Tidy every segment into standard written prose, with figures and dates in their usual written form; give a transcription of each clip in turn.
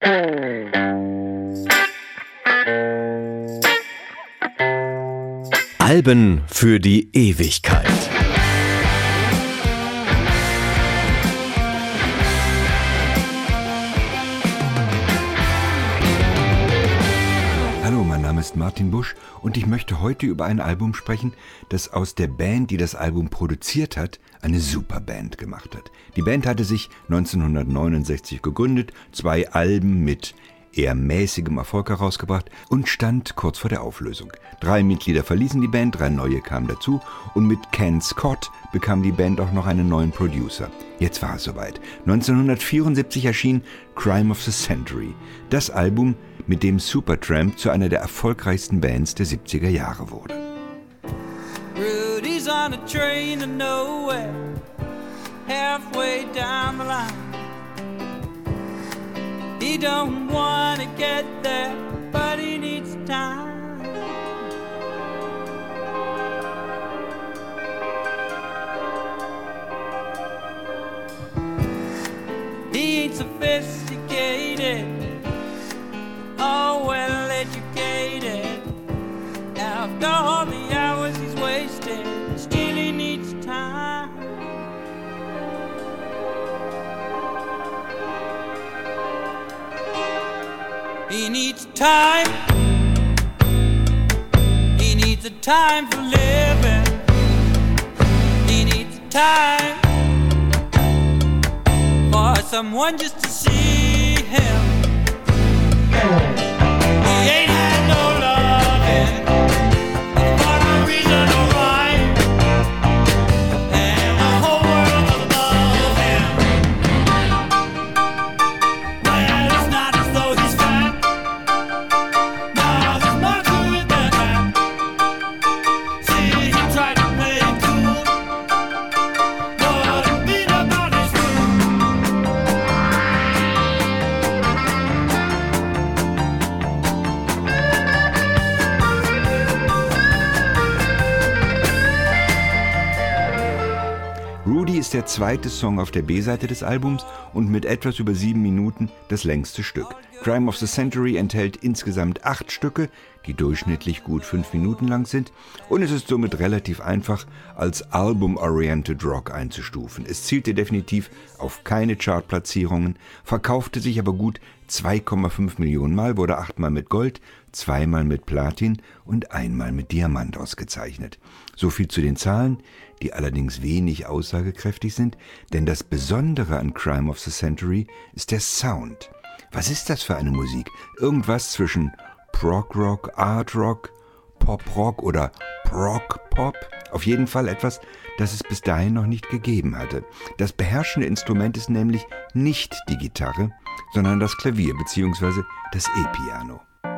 Alben für die Ewigkeit. Hallo, mein Name ist Martin Busch und ich möchte heute über ein Album sprechen, das aus der Band, die das Album produziert hat, eine Superband gemacht hat. Die Band hatte sich 1969 gegründet, 2 Alben mit eher mäßigem Erfolg herausgebracht und stand kurz vor der Auflösung. 3 Mitglieder verließen die Band, 3 neue kamen dazu und mit Ken Scott bekam die Band auch noch einen neuen Producer. Jetzt war es soweit. 1974 erschien Crime of the Century, das Album, mit dem Supertramp zu einer der erfolgreichsten Bands der 70er Jahre wurde. Rudy's on a train to nowhere, halfway down the line. He don't want to get there, but he needs time. He ain't sophisticated, oh well educated. After all the hours he's wasted, still he needs time. He needs time. He needs a time for living. He needs time for someone just to see him. He ain't had no loving for no reason or rhyme, and the whole world is above him. Well, it's not as though he's fat. No, there's more to it than that. See, he tried to play it cool, but he beat about his fool. Rudy ist der zweite Song auf der B-Seite des Albums und mit etwas über 7 Minuten das längste Stück. Crime of the Century enthält insgesamt 8 Stücke, die durchschnittlich gut 5 Minuten lang sind, und es ist somit relativ einfach als Album-Oriented Rock einzustufen. Es zielte definitiv auf keine Chartplatzierungen, verkaufte sich aber gut 2,5 Millionen Mal, wurde 8-mal mit Gold, 2-mal mit Platin und 1-mal mit Diamant ausgezeichnet. So viel zu den Zahlen, die allerdings wenig aussagekräftig sind, denn das Besondere an Crime of the Century ist der Sound. Was ist das für eine Musik? Irgendwas zwischen Prog-Rock, Art-Rock, Pop-Rock oder Prog-Pop? Auf jeden Fall etwas, das es bis dahin noch nicht gegeben hatte. Das beherrschende Instrument ist nämlich nicht die Gitarre, sondern das Klavier bzw. das E-Piano.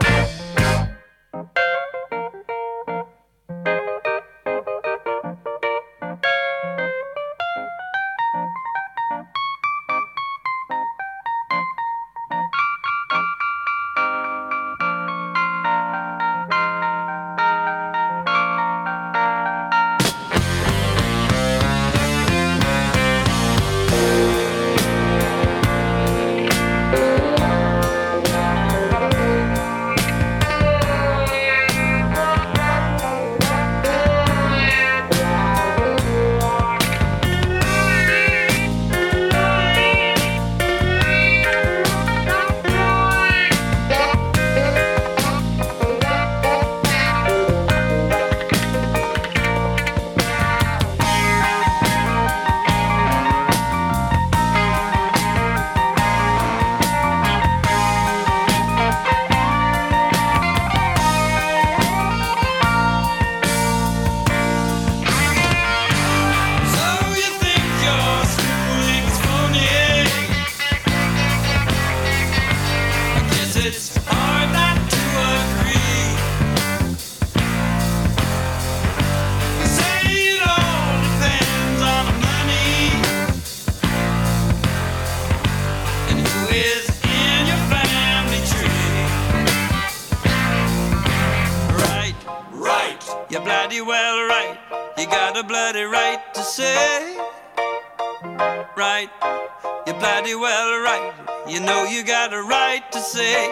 You're bloody well right. You got a bloody right to say. Right. You're bloody well right. You know you got a right to say,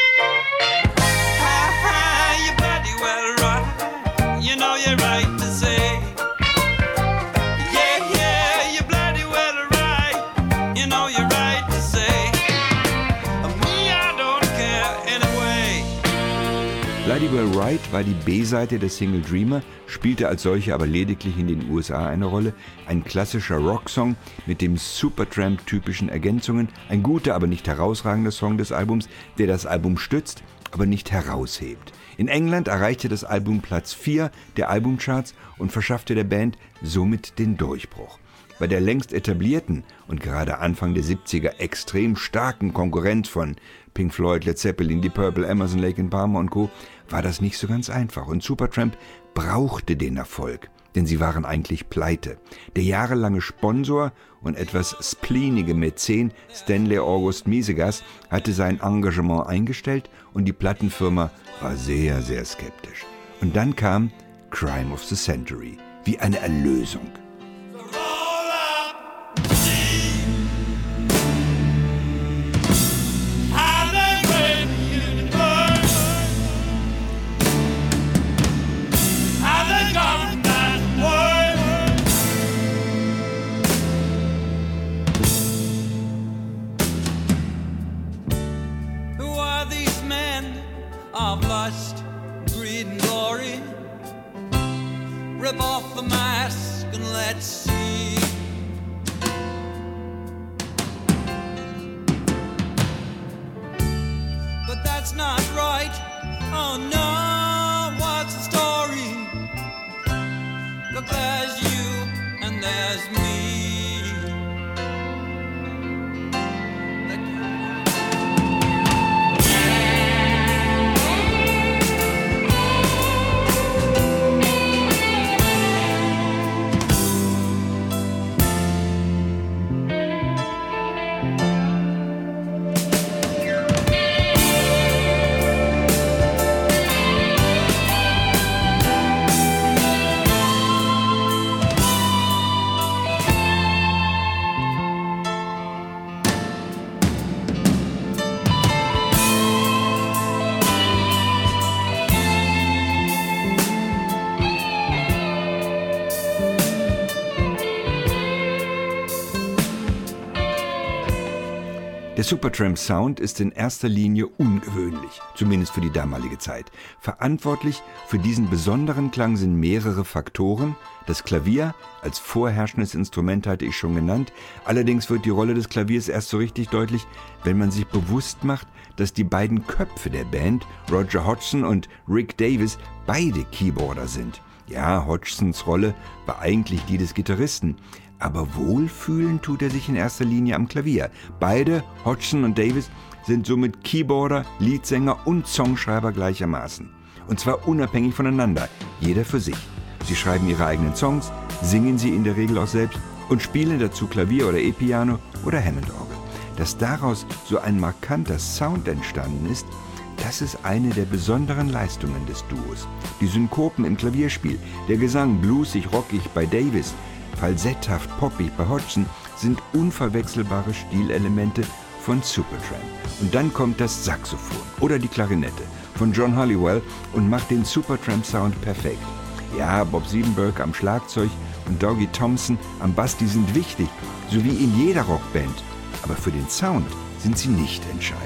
ha, you're bloody well right. You know you're right to say, yeah, you're bloody well right. You know you're right to say, me, I don't care anyway. Bloody Well Right war die B-Seite der Single Dreamer, spielte als solche aber lediglich in den USA eine Rolle. Ein klassischer Rocksong mit dem Supertramp-typischen Ergänzungen, ein guter, aber nicht herausragender Song des Albums, der das Album stützt, aber nicht heraushebt. In England erreichte das Album Platz 4 der Albumcharts und verschaffte der Band somit den Durchbruch. Bei der längst etablierten und gerade Anfang der 70er extrem starken Konkurrenz von Pink Floyd, Led Zeppelin, Deep Purple, Emerson, Lake & Palmer und Co. war das nicht so ganz einfach und Supertramp brauchte den Erfolg, denn sie waren eigentlich pleite. Der jahrelange Sponsor und etwas spleenige Mäzen Stanley August Miesegas hatte sein Engagement eingestellt und die Plattenfirma war sehr, sehr skeptisch. Und dann kam Crime of the Century, wie eine Erlösung. Of lust, greed and glory. Rip off the mask and let's see. But that's not right. Oh no, what's the story? Look, there's you and there's me. Der Supertramp-Sound ist in erster Linie ungewöhnlich, zumindest für die damalige Zeit. Verantwortlich für diesen besonderen Klang sind mehrere Faktoren. Das Klavier als vorherrschendes Instrument hatte ich schon genannt. Allerdings wird die Rolle des Klaviers erst so richtig deutlich, wenn man sich bewusst macht, dass die beiden Köpfe der Band, Roger Hodgson und Rick Davies, beide Keyboarder sind. Ja, Hodgsons Rolle war eigentlich die des Gitarristen. Aber wohlfühlen tut er sich in erster Linie am Klavier. Beide, Hodgson und Davies, sind somit Keyboarder, Leadsänger und Songschreiber gleichermaßen. Und zwar unabhängig voneinander, jeder für sich. Sie schreiben ihre eigenen Songs, singen sie in der Regel auch selbst und spielen dazu Klavier oder E-Piano oder Hammond-Orgel. Dass daraus so ein markanter Sound entstanden ist, das ist eine der besonderen Leistungen des Duos. Die Synkopen im Klavierspiel, der Gesang bluesig, rockig bei Davies, falsetthaft poppig bei Hodgson sind unverwechselbare Stilelemente von Supertramp. Und dann kommt das Saxophon oder die Klarinette von John Halliwell und macht den Supertramp-Sound perfekt. Ja, Bob Siebenberg am Schlagzeug und Dougie Thompson am Bass, die sind wichtig, so wie in jeder Rockband. Aber für den Sound sind sie nicht entscheidend.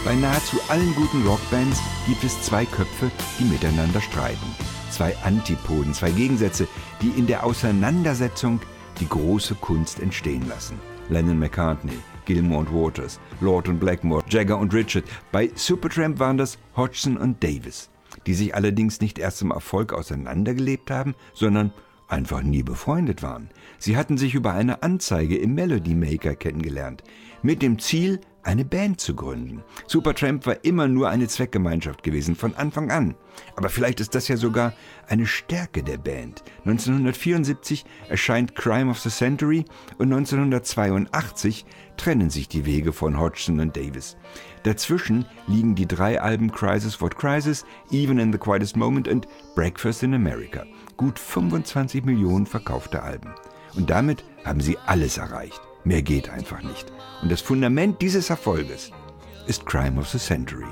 Bei nahezu allen guten Rockbands gibt es zwei Köpfe, die miteinander streiten. Zwei Antipoden, zwei Gegensätze, die in der Auseinandersetzung die große Kunst entstehen lassen. Lennon-McCartney, Gilmour und Waters, Lord und Blackmore, Jagger und Richard. Bei Supertramp waren das Hodgson und Davis, die sich allerdings nicht erst zum Erfolg auseinandergelebt haben, sondern einfach nie befreundet waren. Sie hatten sich über eine Anzeige im Melody Maker kennengelernt, mit dem Ziel, eine Band zu gründen. Supertramp war immer nur eine Zweckgemeinschaft gewesen, von Anfang an. Aber vielleicht ist das ja sogar eine Stärke der Band. 1974 erscheint Crime of the Century und 1982 trennen sich die Wege von Hodgson und Davis. Dazwischen liegen die 3 Alben Crisis What Crisis, Even in the Quietest Moment und Breakfast in America. Gut 25 Millionen verkaufte Alben. Und damit haben sie alles erreicht. Mehr geht einfach nicht. Und das Fundament dieses Erfolges ist Crime of the Century.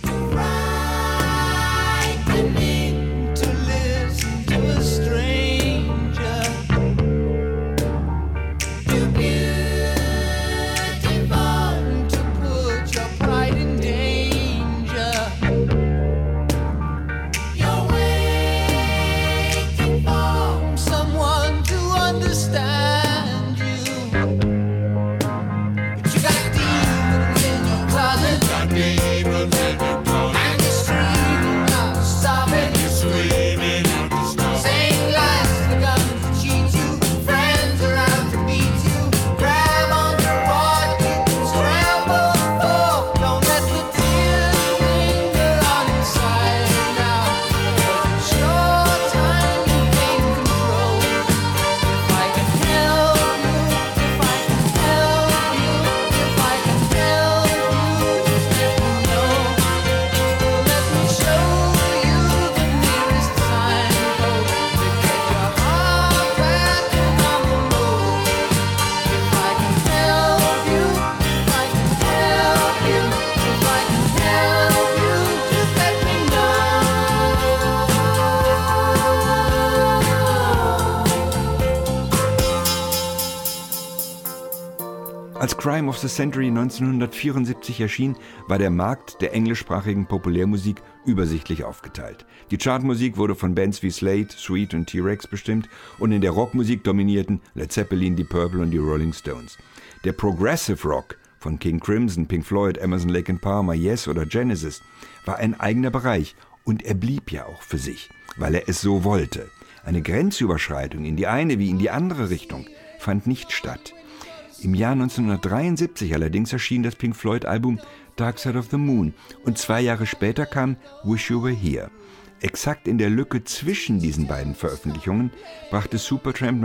Als Crime of the Century 1974 erschien, war der Markt der englischsprachigen Populärmusik übersichtlich aufgeteilt. Die Chartmusik wurde von Bands wie Slade, Sweet und T-Rex bestimmt und in der Rockmusik dominierten Led Zeppelin, Deep Purple und die Rolling Stones. Der Progressive Rock von King Crimson, Pink Floyd, Emerson, Lake & Palmer, Yes oder Genesis war ein eigener Bereich und er blieb ja auch für sich, weil er es so wollte. Eine Grenzüberschreitung in die eine wie in die andere Richtung fand nicht statt. Im Jahr 1973 allerdings erschien das Pink Floyd-Album Dark Side of the Moon und 2 Jahre später kam Wish You Were Here. Exakt in der Lücke zwischen diesen beiden Veröffentlichungen brachte Supertramp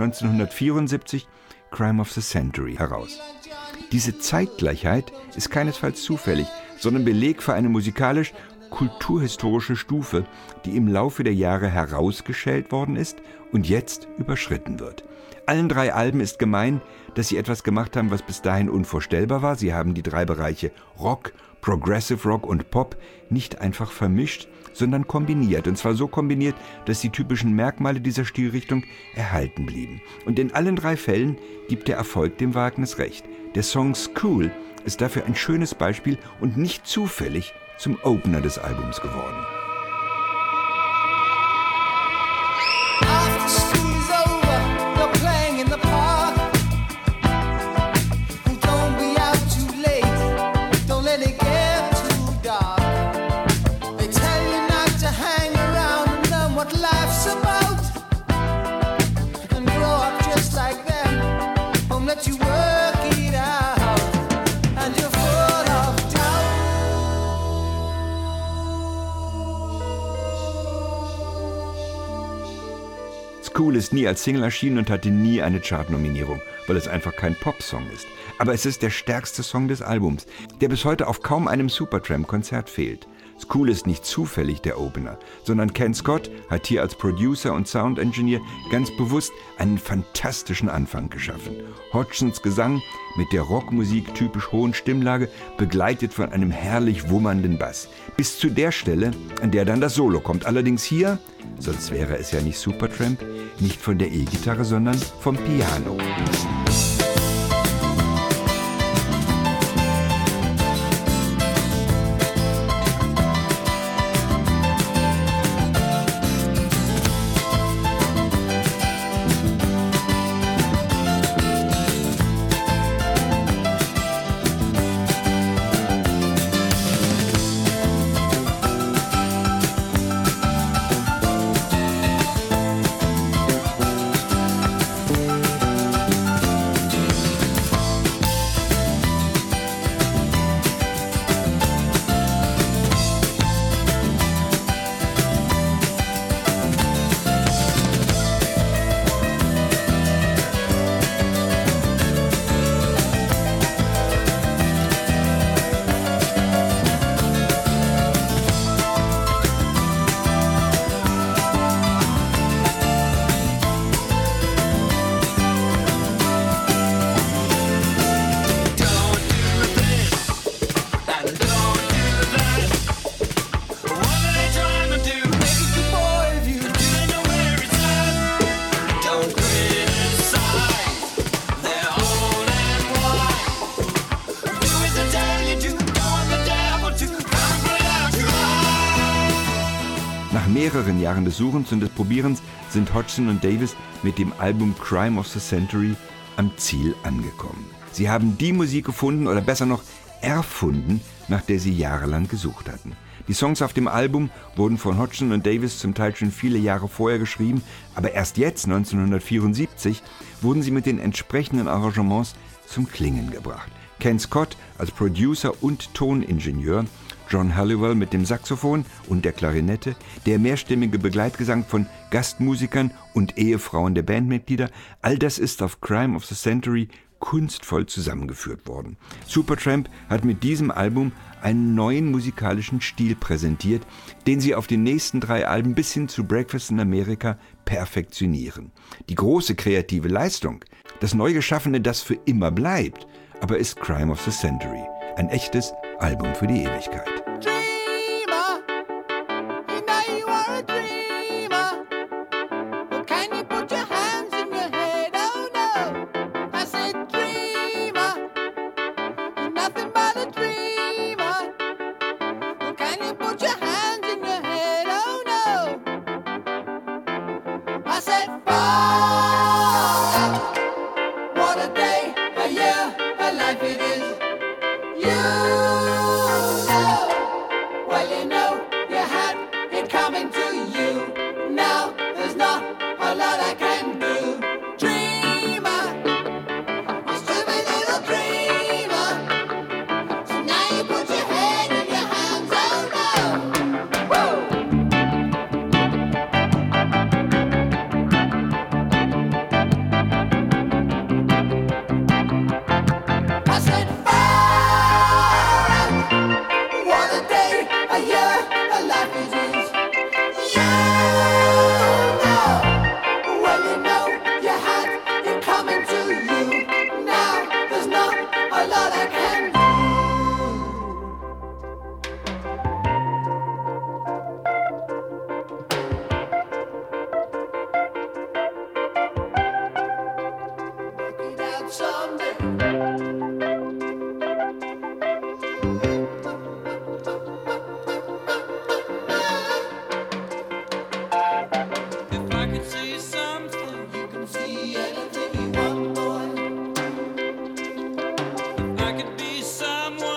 1974 Crime of the Century heraus. Diese Zeitgleichheit ist keinesfalls zufällig, sondern Beleg für eine musikalisch-kulturhistorische Stufe, die im Laufe der Jahre herausgeschält worden ist und jetzt überschritten wird. Allen 3 Alben ist gemein, dass sie etwas gemacht haben, was bis dahin unvorstellbar war. Sie haben die 3 Bereiche Rock, Progressive Rock und Pop nicht einfach vermischt, sondern kombiniert. Und zwar so kombiniert, dass die typischen Merkmale dieser Stilrichtung erhalten blieben. Und in allen 3 Fällen gibt der Erfolg dem Wagnis recht. Der Song School ist dafür ein schönes Beispiel und nicht zufällig zum Opener des Albums geworden. School ist nie als Single erschienen und hatte nie eine Chartnominierung, weil es einfach kein Popsong ist. Aber es ist der stärkste Song des Albums, der bis heute auf kaum einem Supertramp-Konzert fehlt. School ist nicht zufällig der Opener, sondern Ken Scott hat hier als Producer und Sound Engineer ganz bewusst einen fantastischen Anfang geschaffen. Hodgsons Gesang mit der Rockmusik typisch hohen Stimmlage, begleitet von einem herrlich wummernden Bass. Bis zu der Stelle, an der dann das Solo kommt. Allerdings hier, sonst wäre es ja nicht Supertramp, nicht von der E-Gitarre, sondern vom Piano. mehreren Jahren des Suchens und des Probierens sind Hodgson und Davis mit dem Album Crime of the Century am Ziel angekommen. Sie haben die Musik gefunden, oder besser noch erfunden, nach der sie jahrelang gesucht hatten. Die Songs auf dem Album wurden von Hodgson und Davis zum Teil schon viele Jahre vorher geschrieben, aber erst jetzt, 1974, wurden sie mit den entsprechenden Arrangements zum Klingen gebracht. Ken Scott als Producer und Toningenieur, John Halliwell mit dem Saxophon und der Klarinette, der mehrstimmige Begleitgesang von Gastmusikern und Ehefrauen der Bandmitglieder, all das ist auf Crime of the Century kunstvoll zusammengeführt worden. Supertramp hat mit diesem Album einen neuen musikalischen Stil präsentiert, den sie auf den nächsten 3 Alben bis hin zu Breakfast in America perfektionieren. Die große kreative Leistung, das neu Geschaffene, das für immer bleibt, aber ist Crime of the Century, ein echtes Album für die Ewigkeit.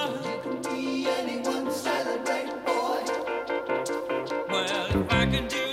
If I could do